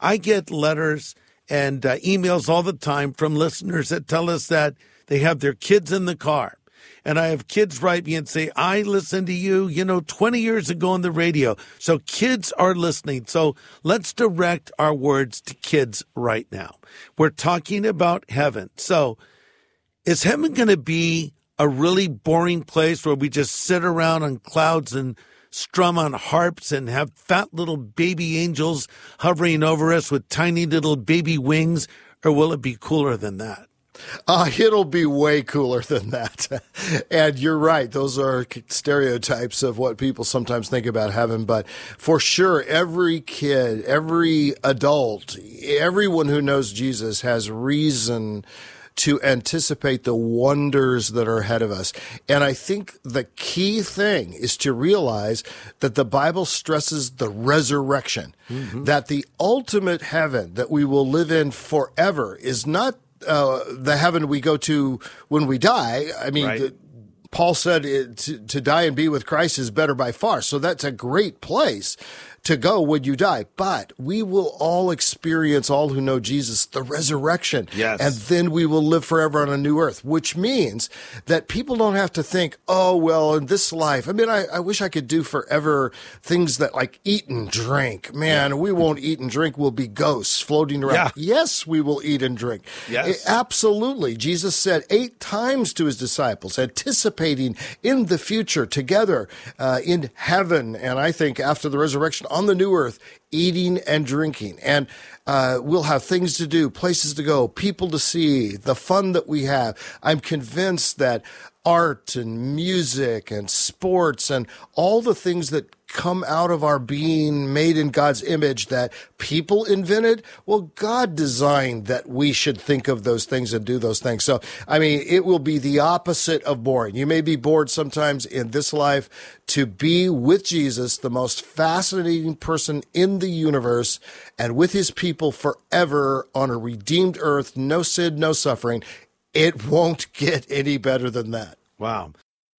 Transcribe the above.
I get letters and emails all the time from listeners that tell us that they have their kids in the car. And I have kids write me and say, I listened to you, 20 years ago on the radio. So kids are listening. So let's direct our words to kids right now. We're talking about heaven. So is heaven going to be a really boring place where we just sit around on clouds and strum on harps and have fat little baby angels hovering over us with tiny little baby wings? Or will it be cooler than that? It'll be way cooler than that. And you're right. Those are stereotypes of what people sometimes think about heaven. But for sure, every kid, every adult, everyone who knows Jesus has reason to anticipate the wonders that are ahead of us. And I think the key thing is to realize that the Bible stresses the resurrection, that the ultimate heaven that we will live in forever is not the heaven we go to when we die. I mean, right. Paul said to die and be with Christ is better by far. So that's a great place to go when you die. But we will all experience, all who know Jesus, the resurrection. Yes. And then we will live forever on a new earth, which means that people don't have to think, oh, well, in this life, I mean, I wish I could do forever things that like eat and drink. Man, we won't eat and drink. We'll be ghosts floating around. Yeah. Yes, we will eat and drink. Yes. Absolutely. Jesus said 8 times to his disciples, anticipating in the future together in heaven. And I think after the resurrection on the new earth, eating and drinking. And we'll have things to do, places to go, people to see, the fun that we have. I'm convinced that art and music and sports and all the things that come out of our being made in God's image that people invented, well, God designed that we should think of those things and do those things. So, I mean, it will be the opposite of boring. You may be bored sometimes in this life. To be with Jesus, the most fascinating person in the universe, and with his people forever on a redeemed earth, no sin, no suffering, it won't get any better than that. Wow.